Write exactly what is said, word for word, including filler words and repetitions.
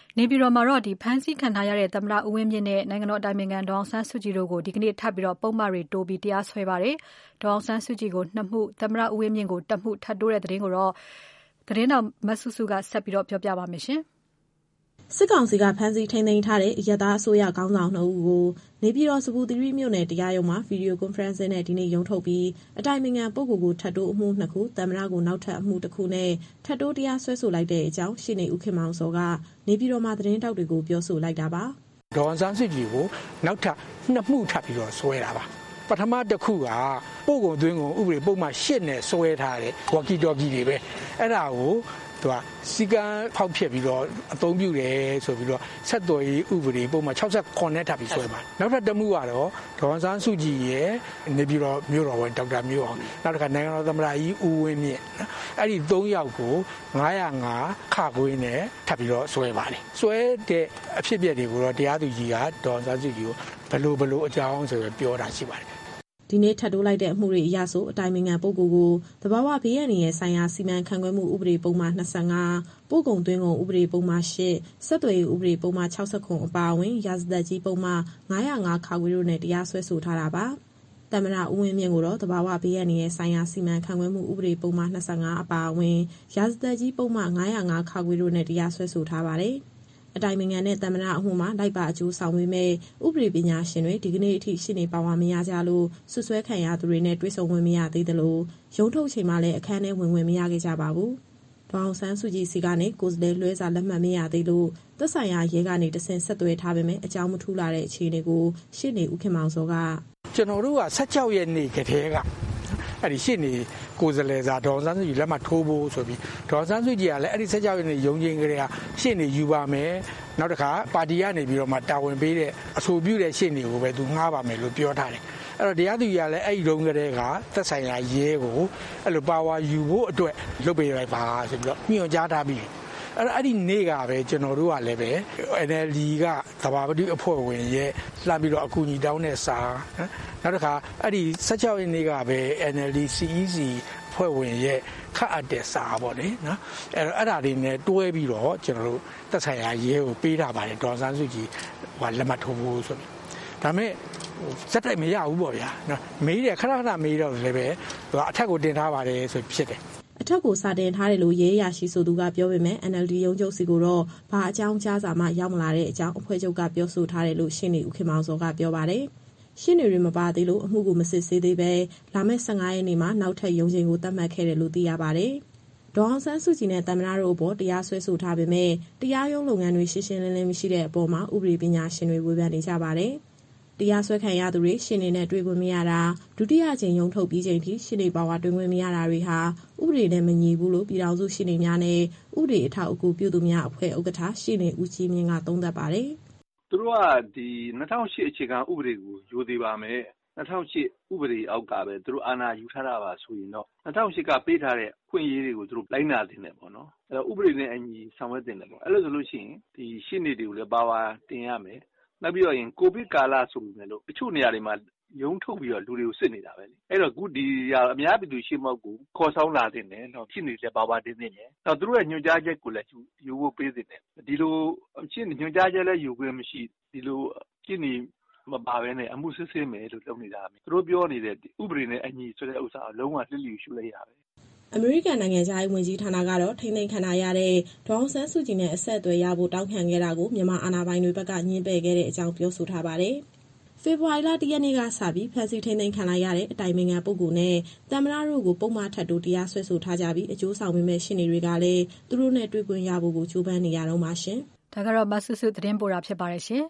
နေပြည်တော်မှာတော့ဒီဖမ်းဆီးခံထားရတဲ့သမ္မတဦးဝင်းမြင့်နဲ့နိုင်ငံတော်အတိုင်ပင်ခံဒေါ်အောင်ဆန်းစုကြည်တို့ကိုဒီကနေ့ထပ်ပြီးတော့ပုံမှန်တွေတိုးပြီးတရားစွဲပါတယ်။ဒေါ်အောင်ဆန်းစုကြည်ကိုနှစ်မှုသမ္မတဦးဝင်းမြင့်ကိုတစ်မှုထပ်တိုးတဲ့သတင်းကိုတော့သတင်းတော်မဆုစုကဆက်ပြီးတော့ပြောပြပါမယ်ရှင်။စစ်ကောင်စီကဖမ်းဆီးထိန်းသိမ်းထားတဲ့အရပ်သားအစိုးရခေါင်းဆောင်နှစ်ဦးကိုနေပြည်တော်စပူသီရိမြို့နယ်တရားရုံးမှာဗီဒီယိုကွန်ဖရင့်စနဲ့ဒီနေ့ရုံးထုတ်ပြီးအတိုင်ပင်ခံပုဂ္ဂိုလ်ကိုထပ်တိုးအမှုနှစ်ခုသမ္မတကိုနောက်ထပ်အမှုတစ်ခုနဲ့ထပ်တိုးတရားစွဲဆိုလိုက်တဲ့အကြောင်းရှေ့နေဦးခင်မောင်စောကနေပြည်တော်မှာသတင်းတောက်တွေကိုပြောဆိုလိုက်တာပါ။ဒေါ်အောင်ဆန်းစုကြည်ကိုနောက်ထပ်နှစ်မှုထပ်ပြီးတော့စွဲတာပါ။ပထမတစ်ခုကပို့ကုန်သွင်းကုန်ဥပဒေပုံမှန်၈နဲ့စွဲထားတဲ့ဝါကီတော်ကီတွေပဲအဲ့ဒါကိုသူကစီကံဖောက်ဖြစ်ပြီးတော့အသုံးပြုတယ်ဆိုပြီးတော့ဆက်သွယ်ရေးဥပဒေပုံမှန်၆၇နဲ့ထပ်ပြီးဆွဲပါနောက်ထပ်တစ်မှုကတော့ဒေါ်အောင်ဆန်းစုကြည်ရဲ့နေပြည်တော်မြို့တော်ဝန်ဒေါက်တာမျိုးအောင်နောက်တစ်ခါနိုင်ငံတော်သမ္မတကြီးဦးဝင်းမြင့်အဲ့ဒီ၃ယောက်ကို၅၀၅ခခွင်းနဲ့ထပ်ပြီးတော့ဆွဲပါတယ်ဆွဲတဲ့အဖြစ်အပျက်တွေကိုတော့တရားသူကြီးကဒေါ်အောင်ဆန်းစုကြည်ကိုဘယ်လိုဘယ်လိုအကြောင်းဆိုပြီးပြောတာရှိပါတယ်ဒီနေ့ထပ်တိုးလိုက်တဲ့အမှုတွေအရဆိုအတိုင်ပင်ခံပုဂ္ဂိုလ်ကိုသဘာဝဘေးအန္တရာယ်ဆိုင်ရာစီမံခန့်ခွဲမှုဥပဒေပုံမှန်၂၅ပို့ကုန်သွင်းကုန်ဥပဒေပုံမှန်၈ဆက်သွယ်ရေးဥပဒေပုံမှန်၆၇အပါအဝင်ရာဇသတ်ကြီးပုံမှန်၅၀၅ခခွေတို့နဲ့တရားစွဲဆိုထားတာပါသမ္မတဦးဝင်းမြင့်ကိုတော့သဘာဝဘေးအန္တရာယ်ဆိုင်ရာစီမံခန့်ခွဲမှုဥပဒေပုံမှန်၂၅အပါအဝင်ရာဇသတ်ကြီးပုံမှန်၅၀၅ခခွေတို့နဲ့တရားစွဲဆိုထားပါတယ်အတိုင်ပင်ခံနဲ့သမ္မတအမှုမှာလိုက်ပါအကျိုးဆောင်ပေးမဲ့ဥပဒေပညာရှင်တွေဒီကနေ့အထိရှင်းနေပါဝါမရကြလို့ဆွဆွဲခံရသူတွေနဲ့တွေ့ဆုံဝင်မရသေးသလိုရုံးထုတ်ချိန်မှာလည်းအခန်းထဲဝင်ဝင်မရခဲ့ကြပါဘူး။ဒေါအောင်ဆန်းစုကြည်စီကနေကိုယ်စားလှယ်လွှဲစာလက်မှတ်မရသေးလို့သက်ဆိုင်ရာရဲကနေတဆင့်ဆက်သွယ်ထားပေမဲ့အကြောင်းမထူးလာတဲ့အခြေအနေကိုရှင်းနေဦးခင်မောင်စောကကျွန်တော်တို့က၁၆ရက်နေ့ကတည်းကအဲ့ဒီရှင်းနေကိုယ်စားလှယ်စာဒေါ်အောင်ဆန်းစုကြည်လက်မှတ်ထိုးဖို့ဆိုပြီးဒေါ်အောင်ဆန်းစုကြည်ကလည်းအဲ့ဒီ၁၆ရက်နေ့ရုံးချင်းကလေးကရှင်းနေယူပါမယ်နောက်တစ်ခါပါတီကနေပြီးတော့မှတာဝန်ပေးတဲ့အဆိုပြုတဲ့ရှင်းတွေကိုပဲသူငှားပါမယ်လို့ပြောထားတယ်အဲ့တော့တရားသူကြီးကလည်းအဲ့ဒီတုန်းကတည်းကသက်ဆိုင်ရာရဲကိုအဲ့လိုပါဝါယူဖို့အတွက်လုပ်ပေးလိုက်ပါဆိုပြီးတော့ညွှန်ကြားထားပြီးအဲ့တော့အဲ့ဒီနေ့ကပဲကျွန်တော်တို့ကလည်းပဲ N L D ကသဘာဝတိအဖွဲ့ဝင်ရဲ့လှမ်းပြီးတော့အကူအညီတောင်းတဲ့စာနောက်တစ်ခါအဲ့ဒီ၁၆ရက်နေ့ကပဲ N L D C E C ဖွဲ့ဝင်ရဲ့ခတ်အပ်တဲ့စာပေါ့လေနော်အဲ့တော့အဲ့ဒါတွေနဲ့တွဲပြီးတော့ကျွန်တော်တို့သက်ဆိုင်ရာရဲကိုပေးထားပါတယ်ဒေါ်ဆန်းစုကြည်ဟိုလက်မှတ်ထိုးဖို့ဆိုပြီးဒါမဲ့စက်တိုက်မရဘူးပေါ့ဗျာနော်မေးတယ်ခဏခဏမေးတော့လည်းပဲသူကအထက်ကိုတင်ထားပါတယ်ဆိုဖြစ်တယ်အထက်ကိုစာတင်ထားတယ်လို့ရဲရရှိဆိုသူကပြောပေမဲ့ N L D ရုံးချုပ်စီကိုတော့ဘာအကြောင်းကြားစာမှရောက်မလာတဲ့အကြောင်းအဖွဲ့ချုပ်ကပြောဆိုထားတယ်လို့ရှင်းနေဦးခင်မောင်စောကပြောပါတယ်ရှင်းနေရမပါသေးလို့အမှုကိုမစစ်ဆေးသေးပဲလာမယ့်၁၅ရက်နေ့မှာနောက်ထပ်ရုံးချိန်ကိုသတ်မှတ်ခဲ့တယ်လို့သိရပါတယ်ဒေါ်အောင်ဆန်းစုကြည်နဲ့သမ္မတတို့အပေါ်တရားစွဲဆိုထားပေမဲ့တရားရုံးလုပ်ငန်းတွေရှင်းရှင်းလင်းလင်းမရှိတဲ့အပေါ်မှာဥပဒေပညာရှင်တွေဝေဖန်နေကြပါတယ်တရားစွဲခံရသူတွေရှင်းနေနဲ့တွေ့ခွင့်မရတာဒုတိယကြိမ်ရုံးထုတ်ပြီးချိန်ထိရှင်းနေပါဝါတွေ့ခွင့်မရတာတွေဟာဥပဒေနဲ့မညီဘူးလို့ပြည်ထောင်စုရှင်းနေများနဲ့ဥပဒေအထောက်အကူပြုသူများအဖွဲ့ဥက္ကဋ္ဌရှင်းနေဦးကြီးမြင့်ကသုံးသပ်ပါတယ်သူတို့ကဒီ၂၀၀၈အခြေခံဥပဒေကိုယူသေးပါမယ်၂၀၀၈ဥပဒေအောက်ကပဲသူတို့အာဏာယူထားတာပါဆိုရင်တော့၂၀၀၈ကပေးထားတဲ့ခွင့်ရေးတွေကိုသူတို့လိုက်နာတင်တယ်ပေါ့နော်အဲတော့ဥပဒေနဲ့အညီဆောင်ရွက်တင်တယ်ပေါ့အဲ့လိုဆိုလို့ရှိရင်ဒီရှင်းနေတွေကိုလည်းပါဝါတင်ရမယ်နောက်ပြီးတော့ရင်ကိုဗစ်ကာလဆိုပေမဲ့လို့တချို့နေရာတွေမှာရုံးထုတ်ပြီးတော့လူတွေကိုစစ်နေတာပဲလေအဲ့တော့ခုဒီအများပြည်သူရှင်းမောက်ကိုခေါ်ဆောင်လာတင်တယ်တော့ရှင်းနေတယ်ပါဝါတင်တင်တယ်တော့သူတို့ရဲ့ညွှန်ကြားချက်ကိုလည်းယူဖို့ပေးတင်တယ်ဒီလိုရှင်းညွှန်ကြားချက်လည်းယူခွင့်မရှိဒီလိုရှင်းနေမပါဘဲနဲ့အမှုစစ်ဆေးမယ်လို့လုပ်နေတာပဲသူတို့ပြောနေတဲ့ဥပဒေနဲ့အညီဆိုတဲ့ဥစ္စာအလုံးဝလှစ်လျူရှုလိုက်ရပဲအမေရိကန်နိုင်ငံသားရေးဝန်ကြီးဌာနကတော့ထိန်းသိမ်းခံရတဲ့ဒေါ်အောင်ဆန်းစုကြည်နဲ့အဆက်အသွယ်ရဖို့တောင်းခံခဲ့တာကိုမြန်မာအာဏာပိုင်တွေဘက်ကညှင်းပယ်ခဲ့တဲ့အကြောင်းပြောဆိုထားပါတယ်။ဖေဖော်ဝါရီလ၁ရက်နေ့ကစပြီးဖမ်းဆီးထိန်းသိမ်းခံရတဲ့အတိုင်ပင်ခံပုဂ္ဂိုလ်နဲ့သမ္မတတို့ကိုပုံမှန်ထပ်တိုးတရားစွဲဆိုထားကြပြီးအကျိုးဆောင်ပေးမဲ့ရှင်းနေတွေကလည်းသူတို့နဲ့တွေ့ခွင့်ရဖို့ကိုကြိုးပမ်းနေရတော့မှရှင်။ဒါကတော့မဆုစုသတင်းပို့တာဖြစ်ပါတယ်ရှင်။